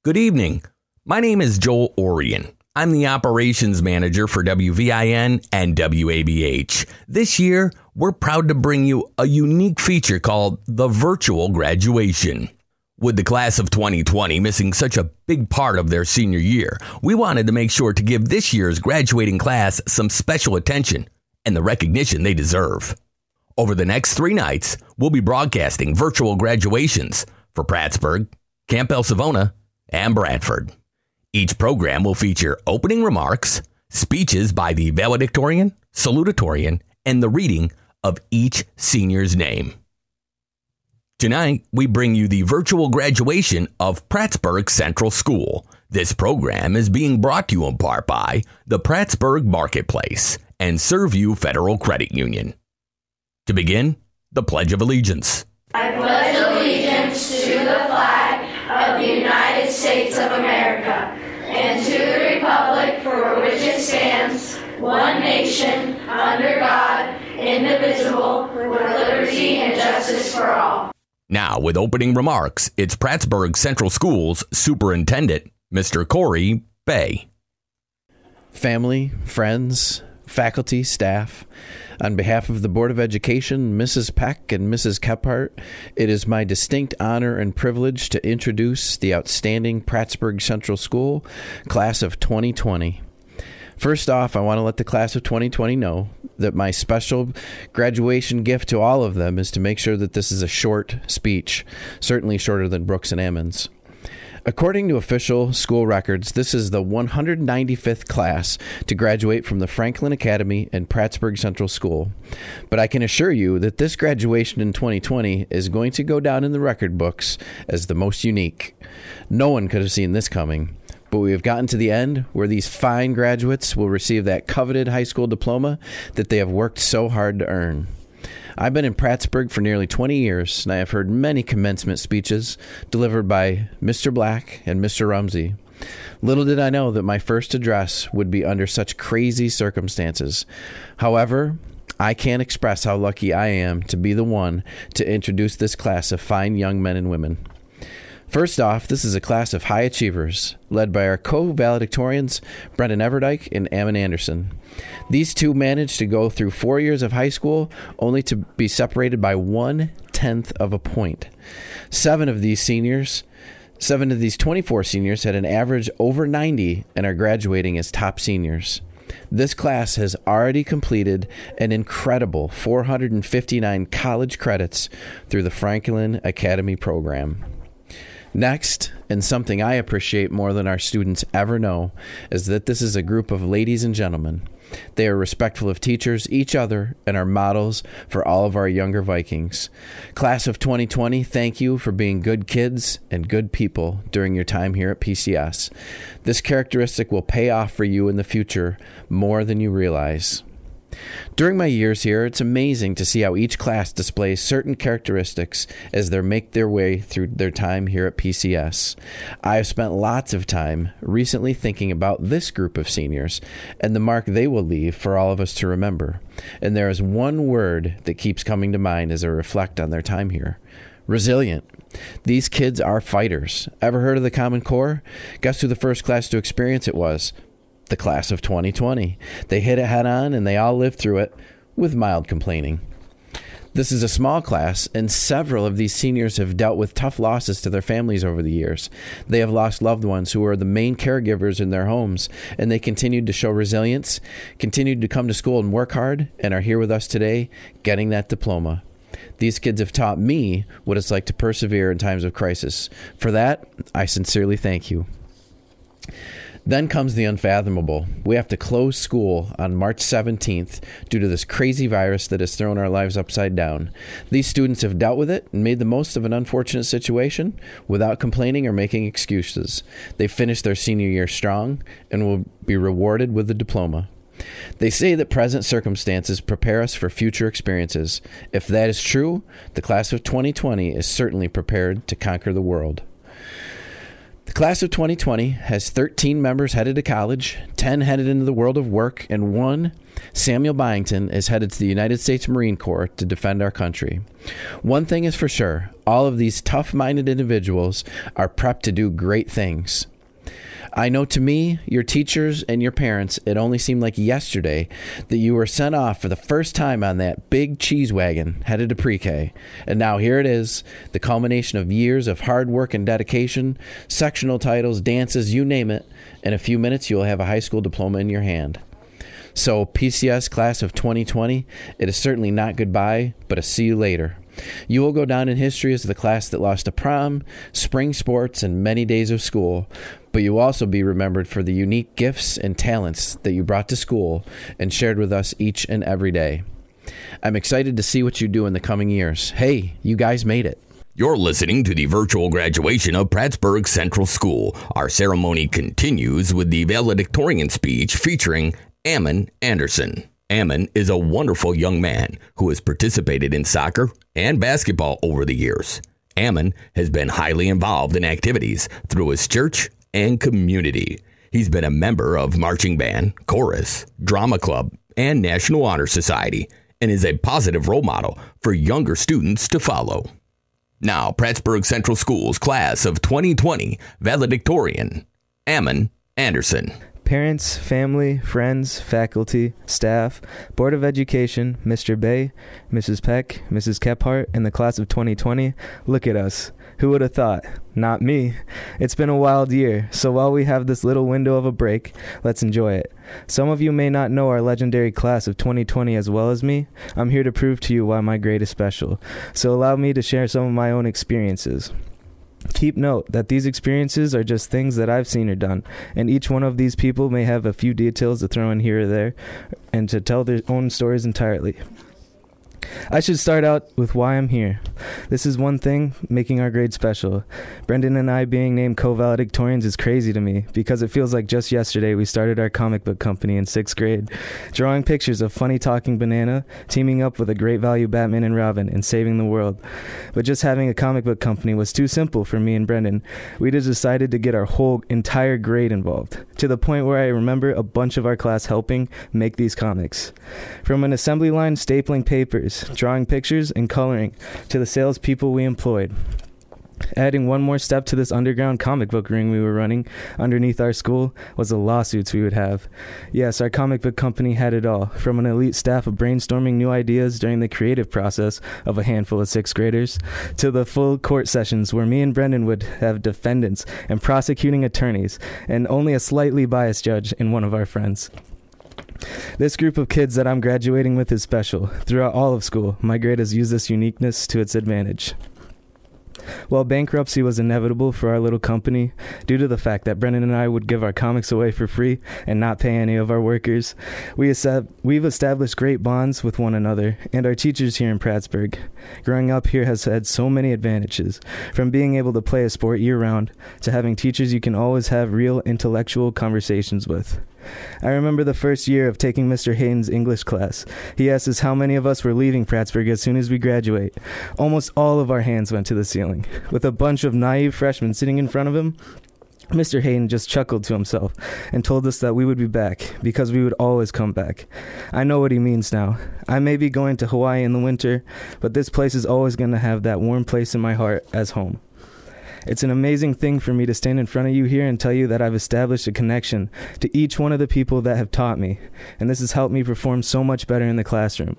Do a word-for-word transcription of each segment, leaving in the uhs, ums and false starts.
Good evening. My name is Joel Orion. I'm the operations manager for W V I N and W A B H. This year, we're proud to bring you a unique feature called the virtual graduation. With the class of twenty twenty missing such a big part of their senior year, we wanted to make sure to give this year's graduating class some special attention and the recognition they deserve. Over the next three nights, we'll be broadcasting virtual graduations for Prattsburgh, Camp El Savona, and Bradford. Each program will feature opening remarks, speeches by the valedictorian, salutatorian, and the reading of each senior's name. Tonight, we bring you the virtual graduation of Prattsburgh Central School. This program is being brought to you in part by the Prattsburgh Marketplace and Serview Federal Credit Union. To begin, the Pledge of Allegiance. I pledge allegiance to the flag of the United States of America and to the republic for which it stands, one nation, under God, indivisible, with liberty and justice for all. Now, with opening remarks, it's Prattsburgh Central School's Superintendent, Mister Corey Bay. Family, friends, faculty, staff, on behalf of the Board of Education, Missus Peck and Missus Kephart, it is my distinct honor and privilege to introduce the outstanding Prattsburgh Central School class of twenty twenty. First off, I want to let the class of twenty twenty know that my special graduation gift to all of them is to make sure that this is a short speech, certainly shorter than Brooks and Ammons. According to official school records, this is the one hundred ninety-fifth class to graduate from the Franklin Academy and Prattsburgh Central School. But I can assure you that this graduation in twenty twenty is going to go down in the record books as the most unique. No one could have seen this coming. But we have gotten to the end where these fine graduates will receive that coveted high school diploma that they have worked so hard to earn. I've been in Prattsburgh for nearly twenty years, and I have heard many commencement speeches delivered by Mister Black and Mister Rumsey. Little did I know that my first address would be under such crazy circumstances. However, I can't express how lucky I am to be the one to introduce this class of fine young men and women. First off, this is a class of high achievers, led by our co-valedictorians, Brendan Everdike and Ammon Anderson. These two managed to go through four years of high school, only to be separated by one-tenth of a point. Seven of these seniors, seven of these twenty-four seniors had an average over ninety and are graduating as top seniors. This class has already completed an incredible four hundred fifty-nine college credits through the Franklin Academy program. Next, and something I appreciate more than our students ever know, is that this is a group of ladies and gentlemen. They are respectful of teachers, each other, and are models for all of our younger Vikings. Class of twenty twenty, thank you for being good kids and good people during your time here at P C S. This characteristic will pay off for you in the future more than you realize. During my years here, it's amazing to see how each class displays certain characteristics as they make their way through their time here at P C S. I have spent lots of time recently thinking about this group of seniors and the mark they will leave for all of us to remember. And there is one word that keeps coming to mind as I reflect on their time here: resilient. These kids are fighters. Ever heard of the Common Core? Guess who the first class to experience it was? The class of twenty twenty. They hit it head on and they all lived through it with mild complaining. This is a small class, and several of these seniors have dealt with tough losses to their families over the years. They have lost loved ones who are the main caregivers in their homes, and they continued to show resilience, continued to come to school and work hard, and are here with us today getting that diploma. These kids have taught me what it's like to persevere in times of crisis. For that, I sincerely thank you. Then comes the unfathomable. We have to close school on March seventeenth due to this crazy virus that has thrown our lives upside down. These students have dealt with it and made the most of an unfortunate situation without complaining or making excuses. They finished their senior year strong and will be rewarded with a diploma. They say that present circumstances prepare us for future experiences. If that is true, the class of twenty twenty is certainly prepared to conquer the world. The class of twenty twenty has thirteen members headed to college, ten headed into the world of work, and one Samuel Byington is headed to the United States Marine Corps to defend our country. One thing is for sure, all of these tough-minded individuals are prepped to do great things. I know to me, your teachers, and your parents, it only seemed like yesterday that you were sent off for the first time on that big cheese wagon headed to pre-K. And now here it is, the culmination of years of hard work and dedication, sectional titles, dances, you name it. In a few minutes, you'll have a high school diploma in your hand. So, P C S class of twenty twenty, it is certainly not goodbye, but a see you later. You will go down in history as the class that lost a prom, spring sports, and many days of school, but you will also be remembered for the unique gifts and talents that you brought to school and shared with us each and every day. I'm excited to see what you do in the coming years. Hey, you guys made it. You're listening to the virtual graduation of Prattsburgh Central School. Our ceremony continues with the valedictorian speech featuring Ammon Anderson. Ammon is a wonderful young man who has participated in soccer and basketball over the years. Ammon has been highly involved in activities through his church and community. He's been a member of marching band, chorus, drama club, and National Honor Society, and is a positive role model for younger students to follow. Now, Prattsburgh Central School's class of twenty twenty valedictorian, Ammon Anderson. Parents, family, friends, faculty, staff, Board of Education, Mister Bay, Missus Peck, Missus Kephart, and the class of twenty twenty, look at us. Who would have thought? Not me. It's been a wild year, so while we have this little window of a break, let's enjoy it. Some of you may not know our legendary class of twenty twenty as well as me. I'm here to prove to you why my grade is special, so allow me to share some of my own experiences. Keep note that these experiences are just things that I've seen or done, and each one of these people may have a few details to throw in here or there and to tell their own stories entirely. I should start out with why I'm here. This is one thing making our grade special. Brendan and I being named co-valedictorians is crazy to me because it feels like just yesterday we started our comic book company in sixth grade, drawing pictures of funny talking banana, teaming up with a great value Batman and Robin, and saving the world. But just having a comic book company was too simple for me and Brendan. We just decided to get our whole entire grade involved, to the point where I remember a bunch of our class helping make these comics. From an assembly line stapling papers, drawing pictures, and coloring, to the salespeople we employed. Adding one more step to this underground comic book ring we were running underneath our school was the lawsuits we would have. Yes, our comic book company had it all, from an elite staff of brainstorming new ideas during the creative process of a handful of sixth graders, to the full court sessions where me and Brendan would have defendants and prosecuting attorneys, and only a slightly biased judge in one of our friends. This group of kids that I'm graduating with is special. Throughout all of school, my grade has used this uniqueness to its advantage. While bankruptcy was inevitable for our little company, due to the fact that Brendan and I would give our comics away for free and not pay any of our workers, we estab- we've established great bonds with one another and our teachers here in Prattsburgh. Growing up here has had so many advantages, from being able to play a sport year-round to having teachers you can always have real intellectual conversations with. I remember the first year of taking Mister Hayden's English class. He asked us how many of us were leaving Prattsburgh as soon as we graduate. Almost all of our hands went to the ceiling. With a bunch of naive freshmen sitting in front of him, Mister Hayden just chuckled to himself and told us that we would be back, because we would always come back. I know what he means now. I may be going to Hawaii in the winter, but this place is always going to have that warm place in my heart as home. It's an amazing thing for me to stand in front of you here and tell you that I've established a connection to each one of the people that have taught me, and this has helped me perform so much better in the classroom.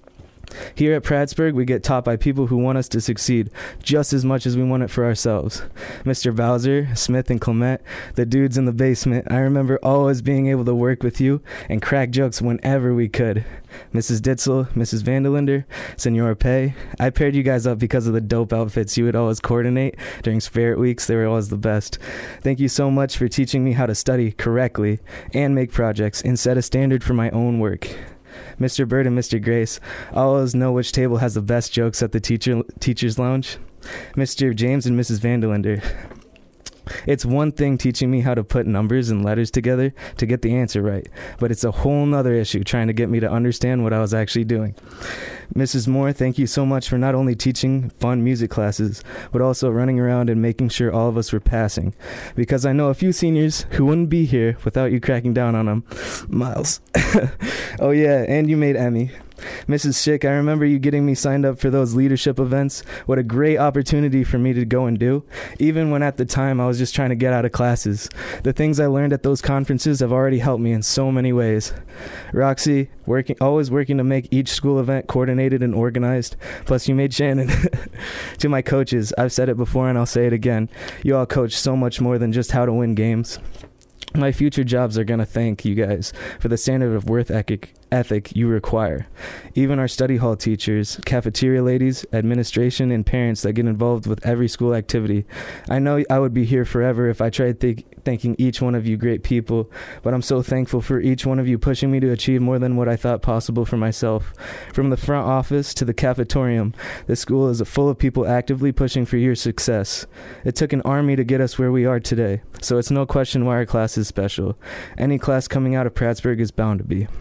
Here at Prattsburgh, we get taught by people who want us to succeed just as much as we want it for ourselves. Mister Bowser, Smith, and Clement, the dudes in the basement, I remember always being able to work with you and crack jokes whenever we could. Missus Ditzel, Missus Vandelinder, Senora Pay, I paired you guys up because of the dope outfits you would always coordinate during Spirit Weeks. They were always the best. Thank you so much for teaching me how to study correctly and make projects and set a standard for my own work. Mister Bird and Mister Grace, I always know which table has the best jokes at the teacher teacher's lounge. Mister James and Missus Vandelinder, It's one thing teaching me how to put numbers and letters together to get the answer right, but it's a whole nother issue trying to get me to understand what I was actually doing. Missus Moore, thank you so much for not only teaching fun music classes, but also running around and making sure all of us were passing. Because I know a few seniors who wouldn't be here without you cracking down on them. Miles. Oh yeah, and you made Emmy. Missus Schick, I remember you getting me signed up for those leadership events. What a great opportunity for me to go and do, even when at the time I was just trying to get out of classes. The things I learned at those conferences have already helped me in so many ways. Roxy, working, always working to make each school event coordinated and organized. Plus, you made Shannon. To my coaches, I've said it before and I'll say it again. You all coach so much more than just how to win games. My future jobs are going to thank you guys for the standard of worth ethic, ethic you require. Even our study hall teachers, cafeteria ladies, administration, and parents that get involved with every school activity. I know I would be here forever if I tried th- thanking each one of you great people, but I'm so thankful for each one of you pushing me to achieve more than what I thought possible for myself. From the front office to the cafetorium, this school is full of people actively pushing for your success. It took an army to get us where we are today, so it's no question why our class is special. Any class coming out of Prattsburgh is bound to be.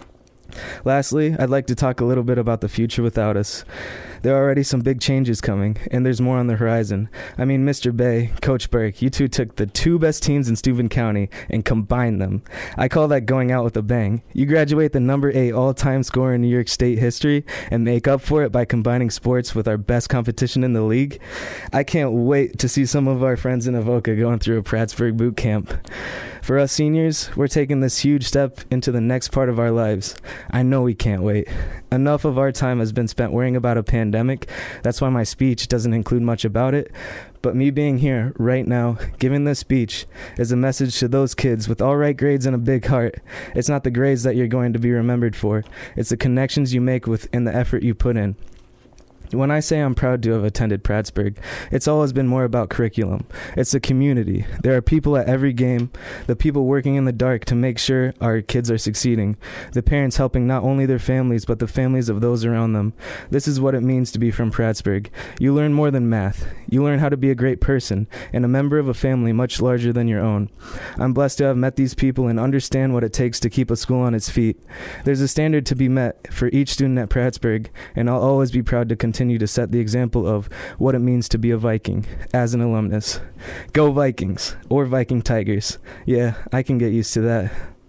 Lastly, I'd like to talk a little bit about the future without us. There are already some big changes coming, and there's more on the horizon. I mean, Mister Bay, Coach Burke, you two took the two best teams in Steuben County and combined them. I call that going out with a bang. You graduate the number eight all-time scorer in New York State history and make up for it by combining sports with our best competition in the league. I can't wait to see some of our friends in Avoca going through a Prattsburgh boot camp. For us seniors, we're taking this huge step into the next part of our lives. I know we can't wait. Enough of our time has been spent worrying about a pandemic. That's why my speech doesn't include much about it. But me being here right now, giving this speech, is a message to those kids with all right grades and a big heart. It's not the grades that you're going to be remembered for. It's the connections you make with and the effort you put in. When I say I'm proud to have attended Prattsburgh, it's always been more about curriculum. It's the community. There are people at every game, the people working in the dark to make sure our kids are succeeding, the parents helping not only their families, but the families of those around them. This is what it means to be from Prattsburgh. You learn more than math. You learn how to be a great person and a member of a family much larger than your own. I'm blessed to have met these people and understand what it takes to keep a school on its feet. There's a standard to be met for each student at Prattsburgh, and I'll always be proud to continue to set the example of what it means to be a Viking as an alumnus. Go Vikings, or Viking Tigers. Yeah, I can get used to that.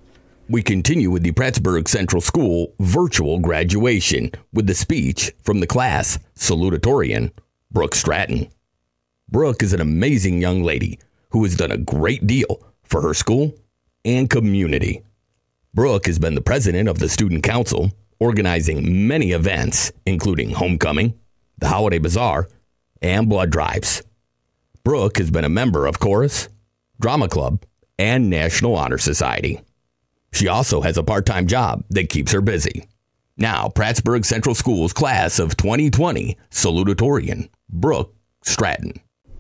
We continue with the Prattsburgh Central School virtual graduation with the speech from the class salutatorian, Brooke Stratton. Brooke is an amazing young lady who has done a great deal for her school and community. Brooke has been the president of the Student Council, organizing many events, including homecoming, the Holiday Bazaar, and blood drives. Brooke has been a member of Chorus, Drama Club, and National Honor Society. She also has a part-time job that keeps her busy. Now, Prattsburgh Central School's class of twenty twenty salutatorian, Brooke Stratton.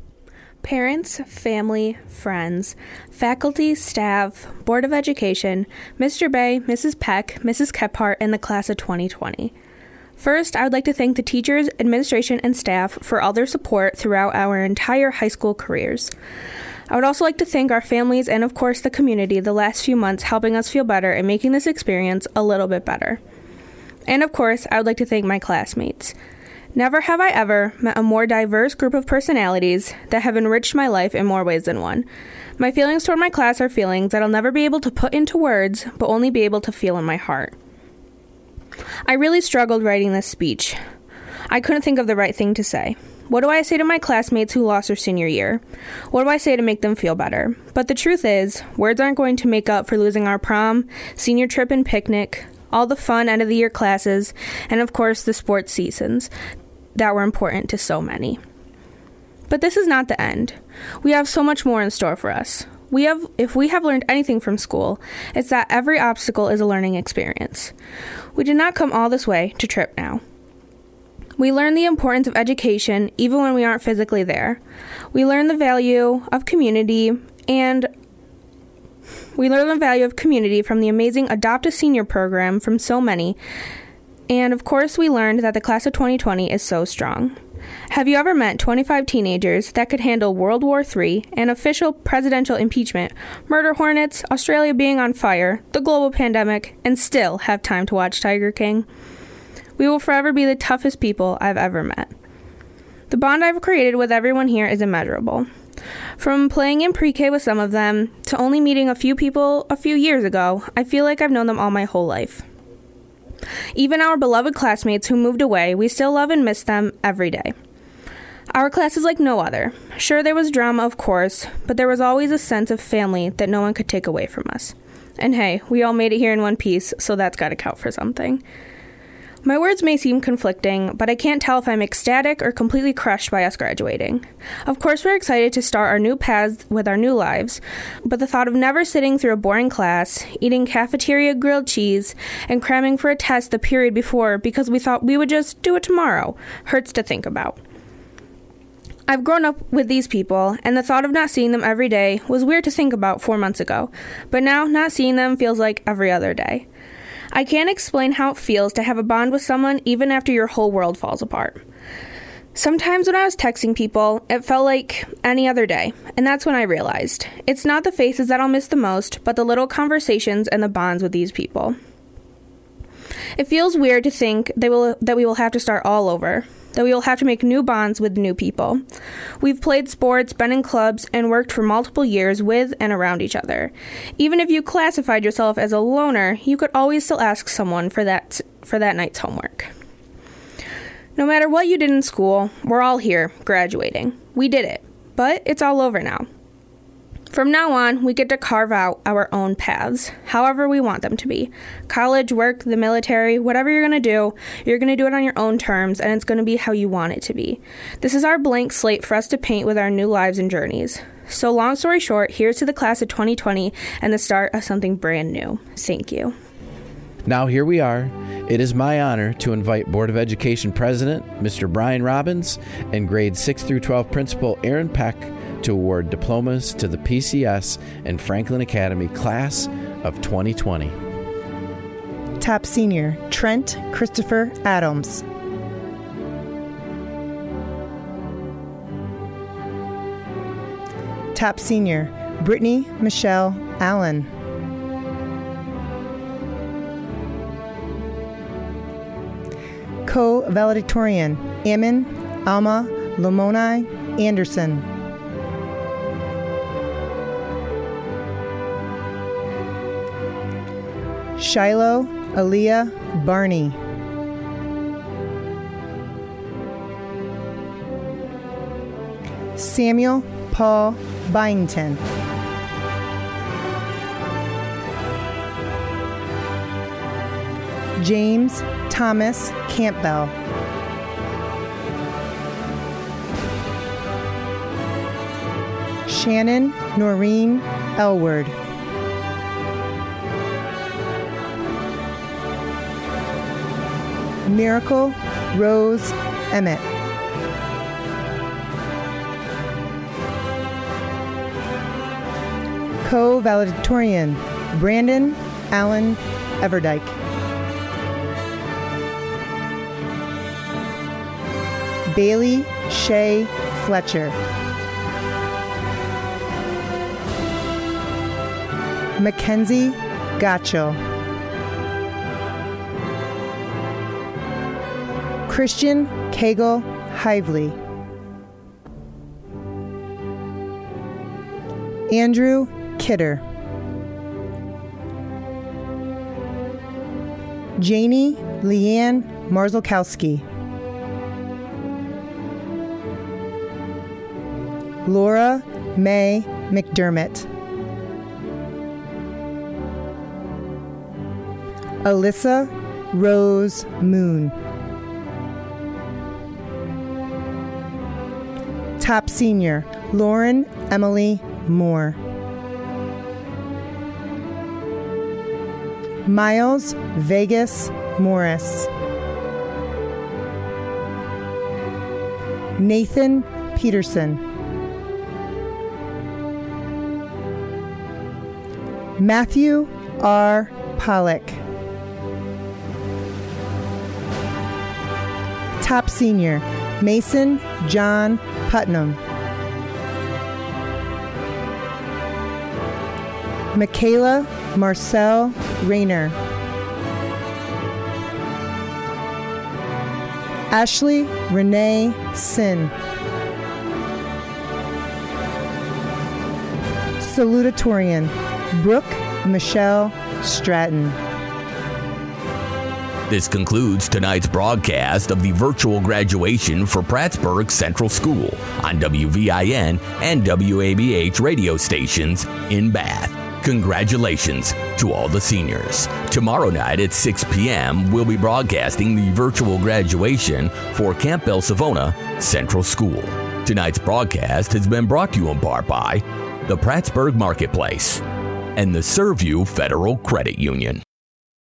Parents, family, friends, faculty, staff, Board of Education, Mister Bay, Missus Peck, Missus Kephart, and the class of twenty twenty. First, I would like to thank the teachers, administration, and staff for all their support throughout our entire high school careers. I would also like to thank our families and, of course, the community the last few months helping us feel better and making this experience a little bit better. And, of course, I would like to thank my classmates. Never have I ever met a more diverse group of personalities that have enriched my life in more ways than one. My feelings toward my class are feelings that I'll never be able to put into words, but only be able to feel in my heart. I really struggled writing this speech. I couldn't think of the right thing to say. What do I say to my classmates who lost their senior year? What do I say to make them feel better? But the truth is, words aren't going to make up for losing our prom, senior trip and picnic, all the fun end-of-the-year classes, and of course the sports seasons that were important to so many. But this is not the end. We have so much more in store for us. We have, if we have learned anything from school, it's that every obstacle is a learning experience. We did not come all this way to Trip now. We learn the importance of education even when we aren't physically there. We learn the value of community and we learn the value of community from the amazing Adopt a Senior program from so many. And of course, we learned that the class of twenty twenty is so strong. Have you ever met twenty-five teenagers that could handle World War Three, an official presidential impeachment, murder hornets, Australia being on fire, the global pandemic, and still have time to watch Tiger King? We will forever be the toughest people I've ever met. The bond I've created with everyone here is immeasurable. From playing in pre-K with some of them, to only meeting a few people a few years ago, I feel like I've known them all my whole life. Even our beloved classmates who moved away, we still love and miss them every day. Our class is like no other. Sure, there was drama, of course, but there was always a sense of family that no one could take away from us. And hey, we all made it here in one piece, so that's got to count for something. My words may seem conflicting, but I can't tell if I'm ecstatic or completely crushed by us graduating. Of course, we're excited to start our new paths with our new lives, but the thought of never sitting through a boring class, eating cafeteria grilled cheese, and cramming for a test the period before because we thought we would just do it tomorrow hurts to think about. I've grown up with these people, and the thought of not seeing them every day was weird to think about four months ago, but now not seeing them feels like every other day. I can't explain how it feels to have a bond with someone even after your whole world falls apart. Sometimes when I was texting people, it felt like any other day, and that's when I realized it's not the faces that I'll miss the most, but the little conversations and the bonds with these people. It feels weird to think they will, that we will have to start all over, that we will have to make new bonds with new people. We've played sports, been in clubs, and worked for multiple years with and around each other. Even if you classified yourself as a loner, you could always still ask someone for that for that night's homework. No matter what you did in school, we're all here, graduating. We did it, but it's all over now. From now on, we get to carve out our own paths, however we want them to be. College, work, the military, whatever you're going to do, you're going to do it on your own terms, and it's going to be how you want it to be. This is our blank slate for us to paint with our new lives and journeys. So long story short, here's to the class of twenty twenty and the start of something brand new. Thank you. Now here we are. It is my honor to invite Board of Education President, Mister Brian Robbins, and grade six through twelve Principal Aaron Peck to award diplomas to the P C S and Franklin Academy class of twenty twenty. Top senior, Trent Christopher Adams. Top senior, Brittany Michelle Allen. Co-valedictorian, Ammon Alma Lamoni Anderson. Shiloh Aaliyah Barney. Samuel Paul Byington. James Thomas Campbell. Shannon Noreen Elward. Miracle Rose Emmett. Co-valedictorian, Brandon Allen Everdyke. Bailey Shea Fletcher. Mackenzie Gotchel. Christian Cagle Hively. Andrew Kidder. Janie Leanne Marzolkowski. Laura May McDermott. Alyssa Rose Moon. Top senior, Lauren Emily Moore. Miles Vegas Morris. Nathan Peterson. Matthew R. Pollock. Top senior, Mason John Putnam. Michaela Marcel Rayner. Ashley Renee Sin. Salutatorian, Brooke Michelle Stratton. This concludes tonight's broadcast of the virtual graduation for Prattsburgh Central School on W V I N and W A B H radio stations in Bath. Congratulations to all the seniors. Tomorrow night at six p.m., we'll be broadcasting the virtual graduation for Campbell Savona Central School. Tonight's broadcast has been brought to you in part by the Prattsburgh Marketplace and the Serview Federal Credit Union.